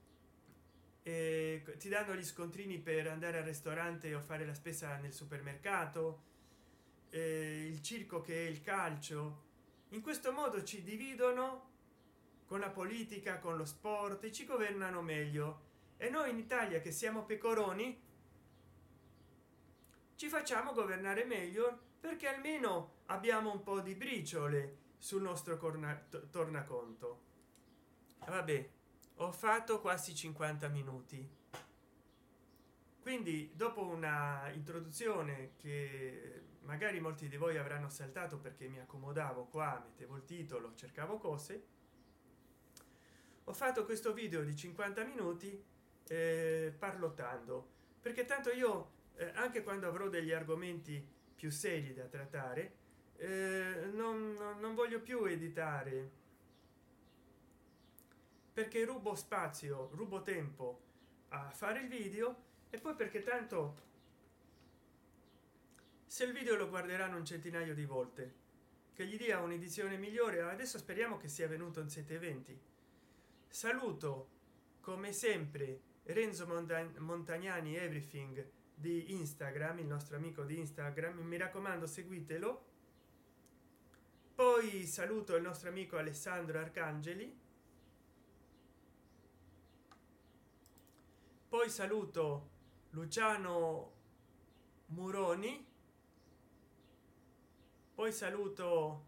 Speaker 1: ti danno gli scontrini per andare al ristorante o fare la spesa nel supermercato, il circo che è il calcio. In questo modo ci dividono con la politica, con lo sport, e ci governano meglio, e noi in Italia che siamo pecoroni ci facciamo governare meglio perché almeno abbiamo un po' di briciole sul nostro tornaconto. Vabbè, ho fatto quasi 50 minuti, quindi dopo una introduzione che magari molti di voi avranno saltato perché mi accomodavo qua, mettevo il titolo, cercavo cose, ho fatto questo video di 50 minuti parlottando, perché tanto io anche quando avrò degli argomenti più seri da trattare. Non voglio più editare, perché rubo spazio, rubo tempo a fare il video, e poi perché tanto se il video lo guarderanno un centinaio di volte, che gli dia un'edizione migliore. Adesso speriamo che sia venuto in 720. Saluto come sempre Renzo Montagnani Everything di Instagram, il nostro amico di Instagram, mi raccomando seguitelo. Poi saluto il nostro amico Alessandro Arcangeli, poi saluto Luciano Muroni, poi saluto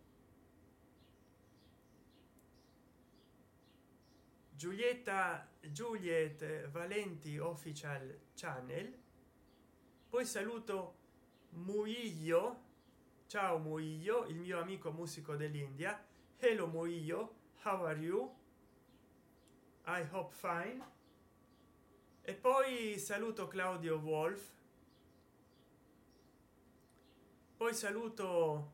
Speaker 1: Juliet Valenti Official Channel, poi saluto Muillo, ciao Muillo, il mio amico musico dell'India. Hello Muillo, how are you? I hope fine. E poi saluto Claudio Wolf, poi saluto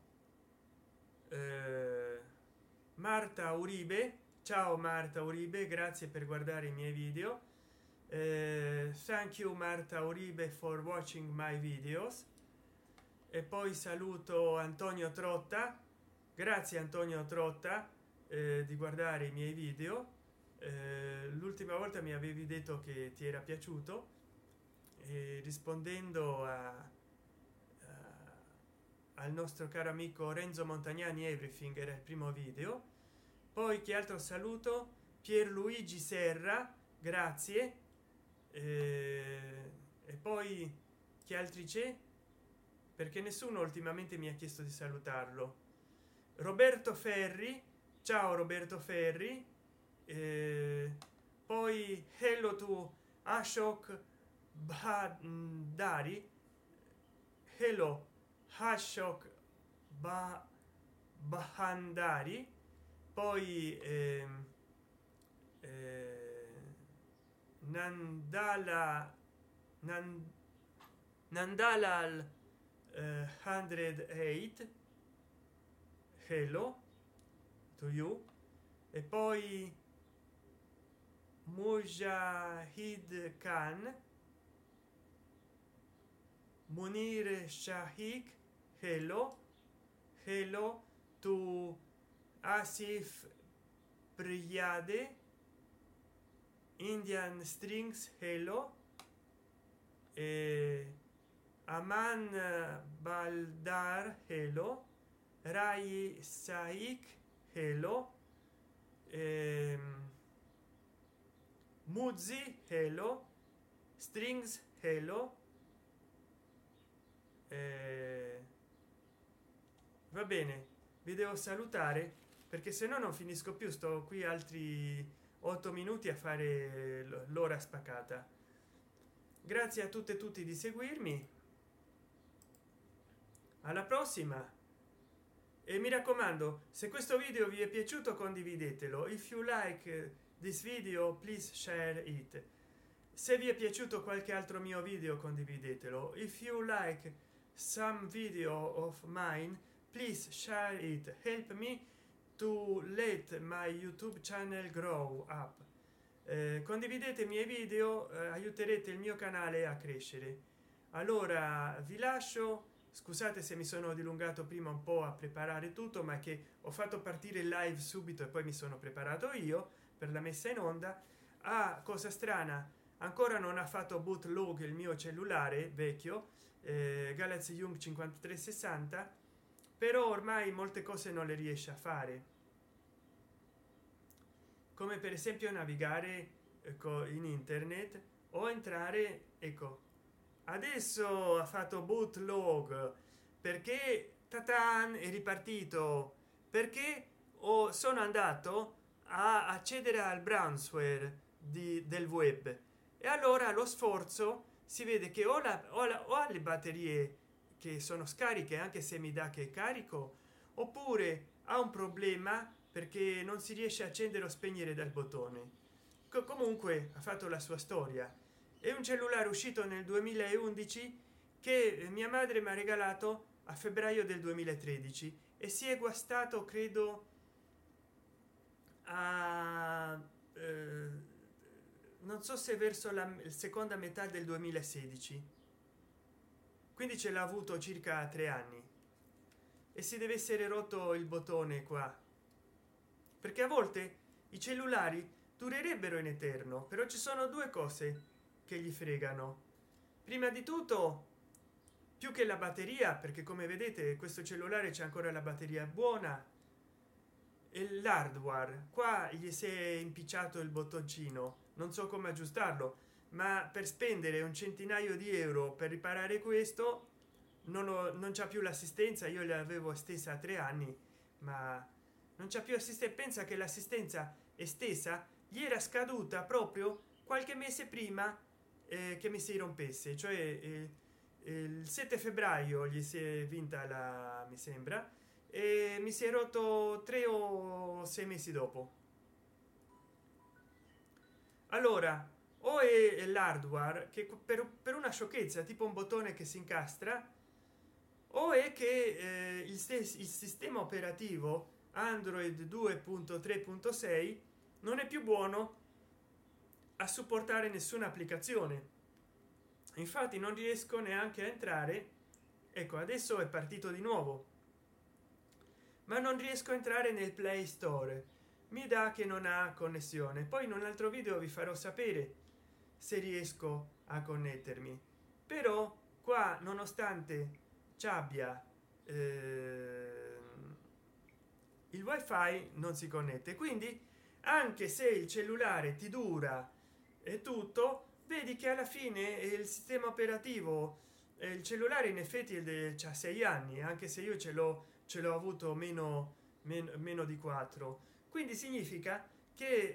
Speaker 1: Marta Uribe, ciao Marta Uribe, grazie per guardare i miei video. Thank you Marta Uribe for watching my videos. E poi saluto Antonio Trotta, grazie Antonio Trotta di guardare i miei video. L'ultima volta mi avevi detto che ti era piaciuto, e rispondendo al nostro caro amico Renzo Montagnani Everything, era il primo video. Poi che altro saluto? Pierluigi Serra, grazie. E poi che altri c'è? Perché nessuno ultimamente mi ha chiesto di salutarlo. Roberto Ferri, ciao Roberto Ferri. Poi hello to Ashok Bhandari, hello Ashok Bhandari. Poi Nandalal 108, hello to you. E poi Mujahid Khan, Munir Shahik, hello to Asif Priyade, Indian Strings, hello. Aman Baldar, hello. Rai Saik, hello. Muzzi, hello. Strings, hello. Va bene, vi devo salutare perché se no non finisco più, sto qui altri 8 minuti a fare l'ora spaccata. Grazie a tutte e tutti di seguirmi, alla prossima. E mi raccomando, se questo video vi è piaciuto condividetelo. If you like this video please share it. Se vi è piaciuto qualche altro mio video condividetelo. If you like some video of mine please share it. Help me to let my YouTube channel grow up. Condividete i miei video, aiuterete il mio canale a crescere. Allora vi lascio. Scusate se mi sono dilungato prima un po' a preparare tutto, ma che ho fatto partire il live subito e poi mi sono preparato io per la messa in onda. Cosa strana, ancora non ha fatto bootleg il mio cellulare vecchio Galaxy Young 5360, però ormai molte cose non le riesce a fare, come per esempio navigare in internet o entrare. Ecco, adesso ha fatto bootleg perché tatan è ripartito, perché sono andato a accedere al brownsware del web, e allora lo sforzo si vede che ho le batterie che sono scariche anche se mi dà che è carico, oppure ha un problema perché non si riesce a accendere o spegnere dal bottone. Comunque ha fatto la sua storia. È un cellulare uscito nel 2011 che mia madre mi ha regalato a febbraio del 2013 e si è guastato credo a non so se verso la seconda metà del 2016, quindi ce l'ha avuto circa 3 anni e si deve essere rotto il bottone qua, perché a volte i cellulari durerebbero in eterno, però ci sono due cose che gli fregano. Prima di tutto, più che la batteria, perché come vedete questo cellulare c'è ancora la batteria buona, e l'hardware qua gli si è impicciato il bottoncino, non so come aggiustarlo, ma per spendere un centinaio di euro per riparare questo non c'è più l'assistenza. Io l'avevo estesa a 3 anni, ma non c'è più assistenza. Pensa che l'assistenza estesa gli era scaduta proprio qualche mese prima che mi si rompesse, cioè il 7 febbraio gli si è vinta la, mi sembra, e mi si è rotto 3 o 6 mesi dopo. Allora, o è l'hardware che per una sciocchezza tipo un bottone che si incastra, o è che il sistema operativo android 2.3.6 non è più buono a supportare nessuna applicazione. Infatti non riesco neanche a entrare, ecco adesso è partito di nuovo, ma non riesco a entrare nel Play Store, mi dà che non ha connessione. Poi in un altro video vi farò sapere se riesco a connettermi, però qua nonostante ci abbia il wifi non si connette, quindi anche se il cellulare ti dura e tutto, vedi che alla fine il sistema operativo, il cellulare in effetti c'ha 6 anni, anche se io ce l'ho avuto meno di 4, quindi significa che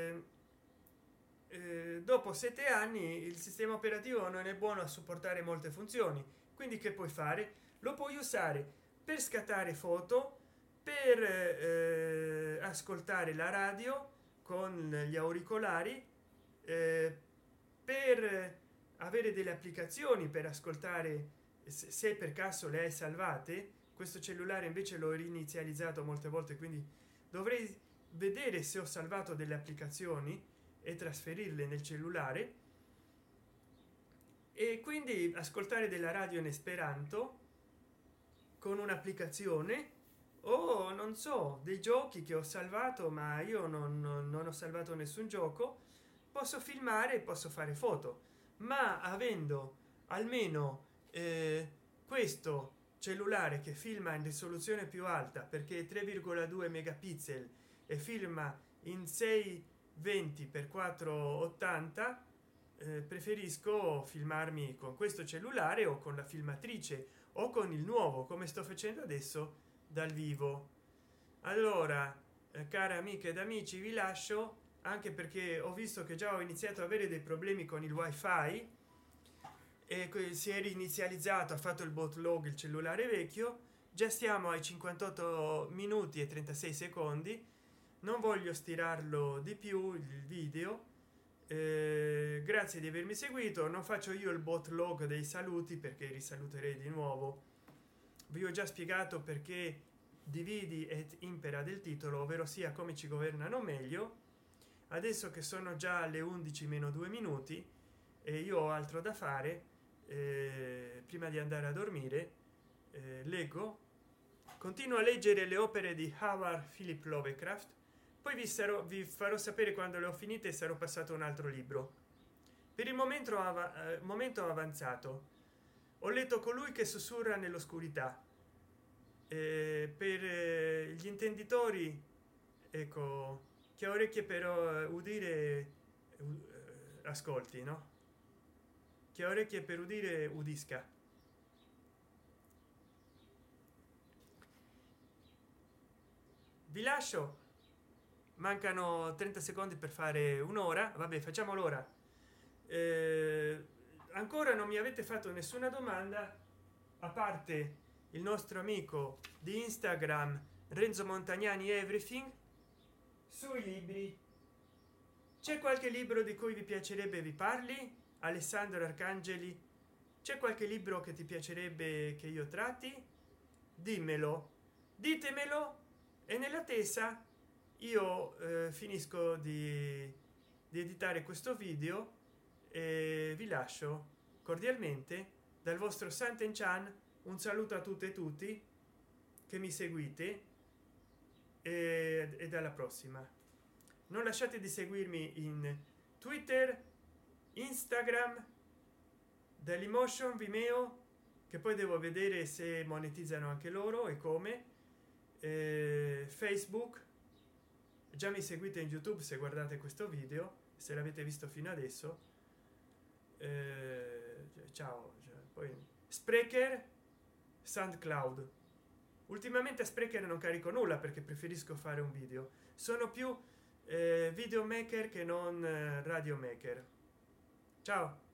Speaker 1: dopo 7 anni il sistema operativo non è buono a supportare molte funzioni. Quindi che puoi fare? Lo puoi usare per scattare foto, per ascoltare la radio con gli auricolari, per avere delle applicazioni, per ascoltare, se per caso le hai salvate. Questo cellulare invece l'ho rinizializzato molte volte, quindi dovrei vedere se ho salvato delle applicazioni e trasferirle nel cellulare, e quindi ascoltare della radio in esperanto con un'applicazione, o non so, dei giochi che ho salvato, ma io non ho salvato nessun gioco. Posso filmare, posso fare foto, ma avendo almeno questo cellulare che filma in risoluzione più alta, perché è 3,2 megapixel e filma in 620 x 480, preferisco filmarmi con questo cellulare o con la filmatrice o con il nuovo, come sto facendo adesso, dal vivo. Allora care amiche ed amici, vi lascio, anche perché ho visto che già ho iniziato a avere dei problemi con il wifi e si è rinizializzato, ha fatto il bootload il cellulare vecchio. Già stiamo ai 58 minuti e 36 secondi, non voglio stirarlo di più il video. Grazie di avermi seguito. Non faccio io il bot log dei saluti perché risaluterei di nuovo. Vi ho già spiegato perché dividi et impera del titolo, ovvero sia come ci governano meglio. Adesso che sono già alle 11 meno 2 minuti e io ho altro da fare, prima di andare a dormire leggo, continuo a leggere le opere di Howard Philip Lovecraft. Poi vi farò sapere quando le ho finite e sarò passato a un altro libro. Per il momento avanzato ho letto Colui che sussurra nell'oscurità. Per gli intenditori, ecco, che ha orecchie per udire, ascolti, no? Che ha orecchie per udire, udisca. Vi lascio, mancano 30 secondi per fare un'ora. Vabbè, facciamo l'ora. Ancora non mi avete fatto nessuna domanda, a parte il nostro amico di Instagram Renzo Montagnani Everything. Sui libri, c'è qualche libro di cui vi piacerebbe vi parli? Alessandro Arcangeli c'è qualche libro che ti piacerebbe che io tratti? Dimmelo, ditemelo, e nella tesa io finisco di editare questo video e vi lascio cordialmente dal vostro Santen Chan. Un saluto a tutte e tutti che mi seguite e dalla prossima. Non lasciate di seguirmi in Twitter, Instagram, Dailymotion, Vimeo, che poi devo vedere se monetizzano anche loro e come, Facebook. Già mi seguite in YouTube se guardate questo video, se l'avete visto fino adesso. Ciao, poi Spreaker, SoundCloud. Ultimamente a Spreaker non carico nulla perché preferisco fare un video, sono più video maker che non radio maker. Ciao.